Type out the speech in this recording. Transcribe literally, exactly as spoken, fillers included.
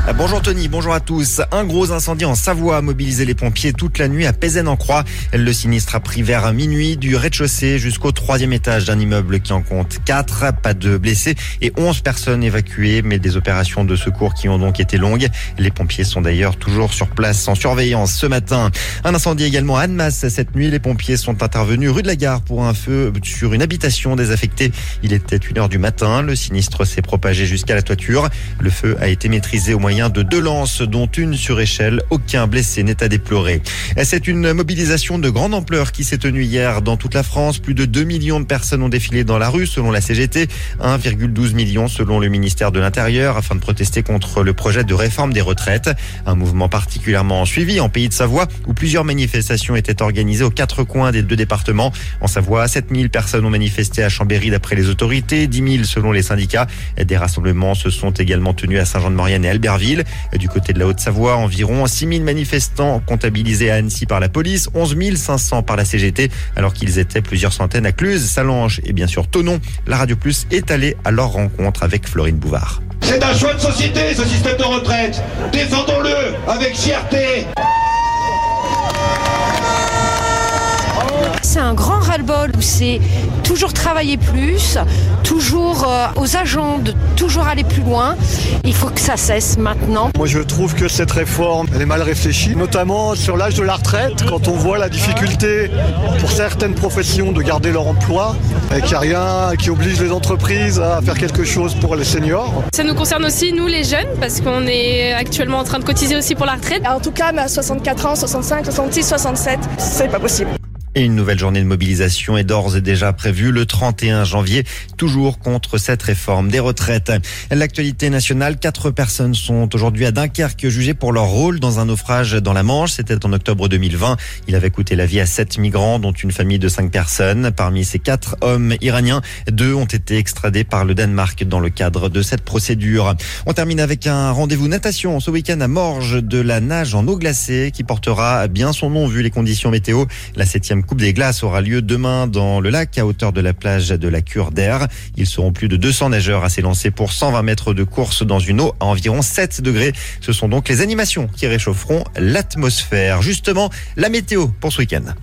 Bonjour Tony, bonjour à tous. Un gros incendie en Savoie a mobilisé les pompiers toute la nuit à Pézène-en-Croix. Le sinistre a pris vers minuit du rez-de-chaussée jusqu'au troisième étage d'un immeuble qui en compte quatre. Pas de blessés et onze personnes évacuées, mais des opérations de secours qui ont donc été longues. Les pompiers sont d'ailleurs toujours sur place en surveillance ce matin. Un incendie également à Annemasse cette nuit. Les pompiers sont intervenus rue de la Gare pour un feu sur une habitation désaffectée. Il était une heure du matin. Le sinistre s'est propagé jusqu'à la toiture. Le feu a été maîtrisé au moyen de deux lances, dont une sur échelle. Aucun blessé n'est à déplorer. C'est une mobilisation de grande ampleur qui s'est tenue hier dans toute la France. Plus de deux millions de personnes ont défilé dans la rue selon la C G T. un virgule douze million selon le ministère de l'Intérieur afin de protester contre le projet de réforme des retraites. Un mouvement particulièrement suivi en Pays de Savoie où plusieurs manifestations étaient organisées aux quatre coins des deux départements. En Savoie, sept mille personnes ont manifesté à Chambéry d'après les autorités, dix mille selon les syndicats. Des rassemblements se sont également tenus à Saint-Jean-de-Maurienne et Albertville. Du côté de la Haute-Savoie, environ six mille manifestants comptabilisés à Annecy par la police, onze mille cinq cents par la C G T, alors qu'ils étaient plusieurs centaines à Cluse, Salange et bien sûr Thonon. La Radio Plus est allée à leur rencontre avec Florine Bouvard. C'est un choix de société, ce système de retraite. Défendons-le avec fierté. C'est un grand ras-le-bol où c'est toujours travailler plus, toujours euh, aux agents de toujours aller plus loin. Il faut que ça cesse maintenant. Moi je trouve que cette réforme elle est mal réfléchie, notamment sur l'âge de la retraite, quand on voit la difficulté pour certaines professions de garder leur emploi et qu'il n'y a rien qui oblige les entreprises à faire quelque chose pour les seniors. Ça nous concerne aussi nous les jeunes parce qu'on est actuellement en train de cotiser aussi pour la retraite. En tout cas, à soixante-quatre ans, soixante-cinq, soixante-six, soixante-sept, c'est pas possible. Et une nouvelle journée de mobilisation est d'ores et déjà prévue le trente et un janvier, toujours contre cette réforme des retraites. L'actualité nationale, quatre personnes sont aujourd'hui à Dunkerque jugées pour leur rôle dans un naufrage dans la Manche. C'était en octobre deux mille vingt. Il avait coûté la vie à sept migrants, dont une famille de cinq personnes. Parmi ces quatre hommes iraniens, deux ont été extradés par le Danemark dans le cadre de cette procédure. On termine avec un rendez-vous natation ce week-end à Morges, de la nage en eau glacée qui portera bien son nom vu les conditions météo. La septième Coupe des glaces aura lieu demain dans le lac à hauteur de la plage de la Cure d'Air. Ils seront plus de deux cents nageurs à s'élancer pour cent vingt mètres de course dans une eau à environ sept degrés. Ce sont donc les animations qui réchaufferont l'atmosphère. Justement, la météo pour ce week-end.